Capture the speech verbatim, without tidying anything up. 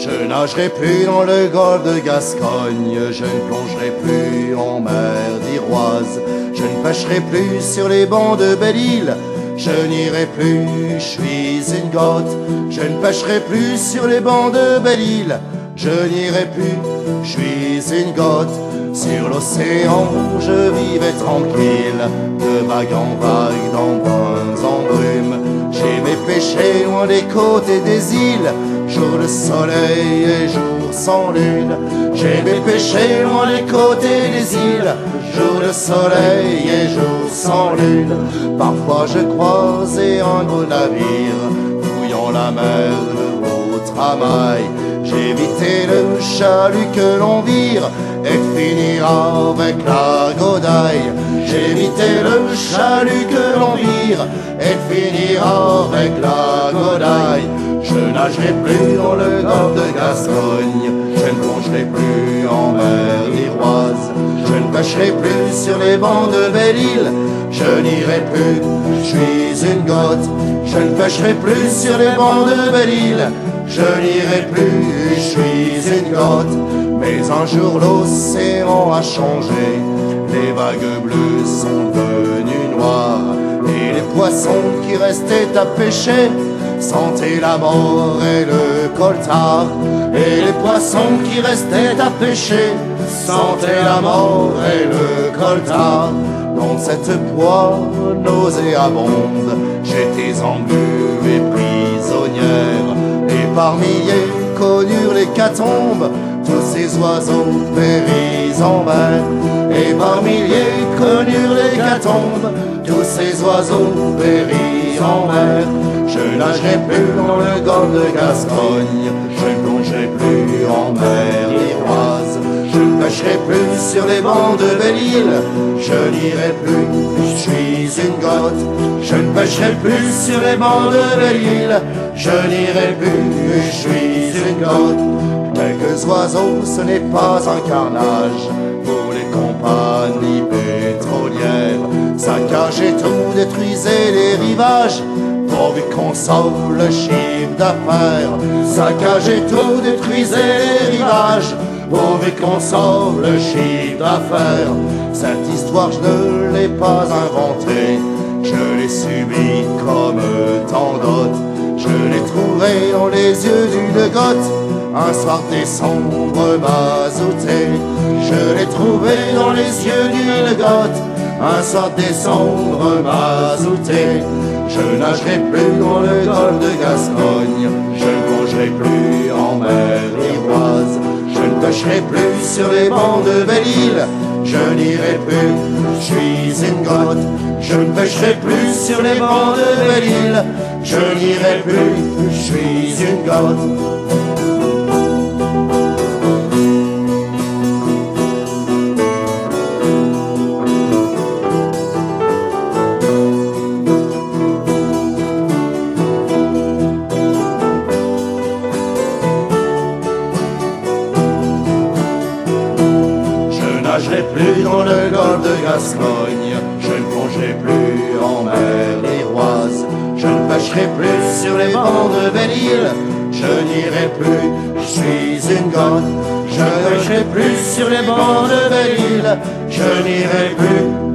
Je nagerai plus dans le golfe de Gascogne, je ne plongerai plus en mer d'Iroise, je ne pêcherai plus sur les bancs de Belle-Île, je n'irai plus, je suis une gotte, je ne pêcherai plus sur les bancs de Belle-Île, je n'irai plus, je suis une gotte. Sur l'océan, je vivais tranquille, de vague en vague, d'embruns en brume. J'aimais pêcher loin des côtes et des îles, jour de soleil et jour sans lune. J'aimais pêcher loin des côtes et des îles, jour de soleil et jour sans lune. Parfois je croisais un gros navire, fouillant la mer de haut tramail. J'évitais le chalut que l'on vire et finir avec la godaille. J'évitais le chalut que l'on vire et finir avec la godaille. Je nagerai plus dans le golfe de Gascogne, je ne plongerai plus en mer d'Iroise, je ne pêcherai plus sur les bancs de Belle-Île, je n'irai plus, je suis une gotte, je ne pêcherai plus sur les bancs de Belle-Île, je n'irai plus, je suis une gotte. Mais un jour l'océan a changé, les vagues bleues sont devenues noires, et les poissons qui restaient à pêcher sentaient la mort et le coltard. Et les poissons qui restaient à pêcher sentaient la mort et le coltard. Dans cette poix nauséabonde, j'étais engluée et prisonnière, et par milliers connurent l'hécatombe, tous ces oiseaux péris en mer. Et par milliers connurent l'hécatombe, tous ces oiseaux péris en mer. Je nagerai plus dans le golfe de Gascogne, je ne plongerai plus en mer d'Iroise, je ne pêcherai plus sur les bancs de Belle-Île, je n'irai plus, je suis une gotte, je ne pêcherai plus sur les bancs de Belle-Île, je n'irai plus, je suis une gotte. Quelques oiseaux, ce n'est pas un carnage pour les compagnies pétrolières. Saccager tout, détruisez les rivages, pourvu qu'on sauve le chiffre d'affaires. Saccager tout, détruisez les rivages, pourvu qu'on sauve le chiffre d'affaires. Cette histoire, je ne l'ai pas inventée, je l'ai subie comme tant d'autres. Je l'ai trouvée dans les yeux d'une gotte, un soir décembre mazouté. Je l'ai trouvée dans les yeux d'une gotte, un soir décembre mazouté. Je nagerai plus dans le golfe de Gascogne, je ne plongerai plus en mer d'Iroise, je ne pêcherai plus sur les bancs de Belle-Île, je n'irai plus, je suis une gotte, je ne pêcherai plus sur les bancs de Belle-Île, je n'irai plus, je suis une gotte. Je ne nagerai plus dans le golfe de Gascogne, je ne plongerai plus en mer d'Iroise, je ne pêcherai plus sur les bancs de Belle-Île, je n'irai plus, je suis une gotte, je ne pêcherai plus sur les bancs de Belle-Île, je n'irai plus,